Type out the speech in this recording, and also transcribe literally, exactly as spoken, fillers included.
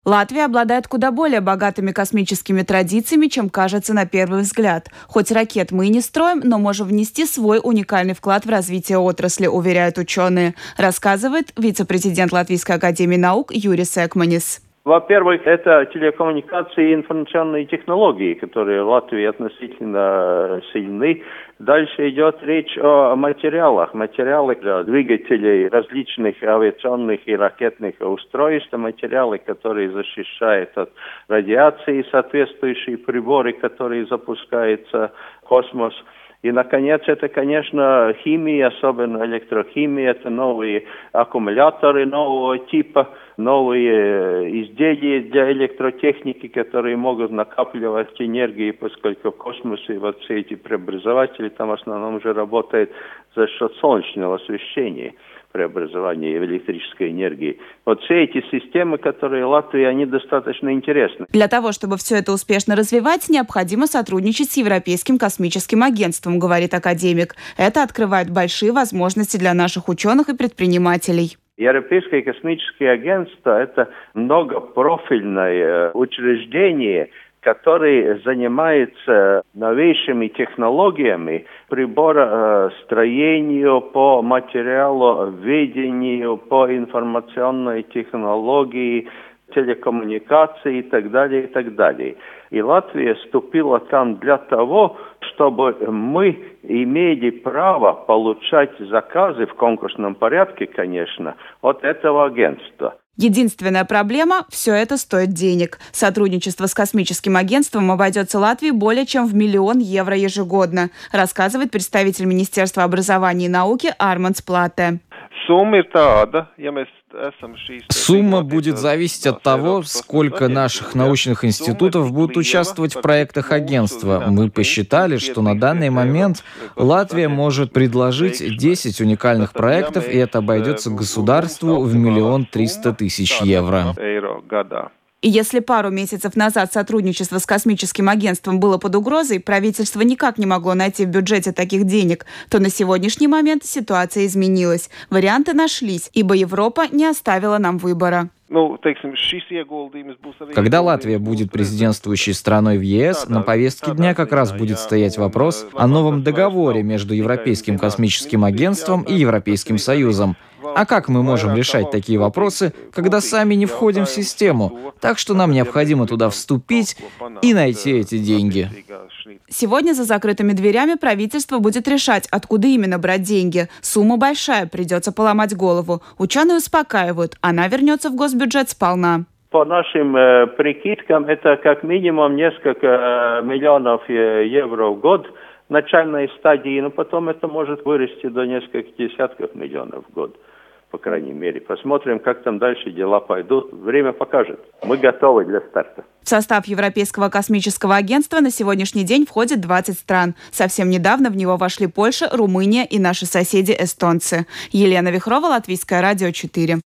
Латвия обладает куда более богатыми космическими традициями, чем кажется на первый взгляд. Хоть ракет мы и не строим, но можем внести свой уникальный вклад в развитие отрасли, уверяют ученые, рассказывает вице-президент Латвийской академии наук Юрий Секманис. Во-первых, это телекоммуникации и информационные технологии, которые в Латвии относительно сильны. Дальше идет речь о материалах. Материалы для двигателей различных авиационных и ракетных устройств, материалы, которые защищают от радиации, соответствующие приборы, которые запускаются в космос. И, наконец, это, конечно, химия, особенно электрохимия, это новые аккумуляторы нового типа, новые изделия для электротехники, которые могут накапливать энергию, поскольку в космосе вот все эти преобразователи там в основном уже работают за счет солнечного освещения, преобразования электрической энергии. Вот все эти системы, которые в Латвии, они достаточно интересны. Для того, чтобы все это успешно развивать, необходимо сотрудничать с Европейским космическим агентством, говорит академик. Это открывает большие возможности для наших ученых и предпринимателей. Европейское космическое агентство – это многопрофильное учреждение, который занимается новейшими технологиями приборостроению, по материаловедению, по информационной технологии, телекоммуникации и так далее, и так далее. И Латвия вступила там для того, чтобы мы имели право получать заказы в конкурсном порядке, конечно, от этого агентства. Единственная проблема – все это стоит денег. Сотрудничество с космическим агентством обойдется Латвии более чем в миллион евро ежегодно, рассказывает представитель Министерства образования и науки Армандс Плате. Сумма будет зависеть от того, сколько наших научных институтов будут участвовать в проектах агентства. Мы посчитали, что на данный момент Латвия может предложить десять уникальных проектов, и это обойдется государству в миллион триста тысяч евро. И если пару месяцев назад сотрудничество с космическим агентством было под угрозой, правительство никак не могло найти в бюджете таких денег, то на сегодняшний момент ситуация изменилась. Варианты нашлись, ибо Европа не оставила нам выбора. Когда Латвия будет президентствующей страной в ЕС, на повестке дня как раз будет стоять вопрос о новом договоре между Европейским космическим агентством и Европейским Союзом. А как мы можем решать такие вопросы, когда сами не входим в систему? Так что нам необходимо туда вступить и найти эти деньги. Сегодня за закрытыми дверями правительство будет решать, откуда именно брать деньги. Сумма большая, придется поломать голову. Ученые успокаивают, она вернется в госбюджет сполна. По нашим э, прикидкам, это как минимум несколько э, миллионов э, евро в год в начальной стадии, но потом это может вырасти до нескольких десятков миллионов в год, по крайней мере. Посмотрим, как там дальше дела пойдут. Время покажет. Мы готовы для старта. В состав Европейского космического агентства на сегодняшний день входит двадцать стран. Совсем недавно в него вошли Польша, Румыния и наши соседи эстонцы. Елена Вихрова, Латвийское радио четыре.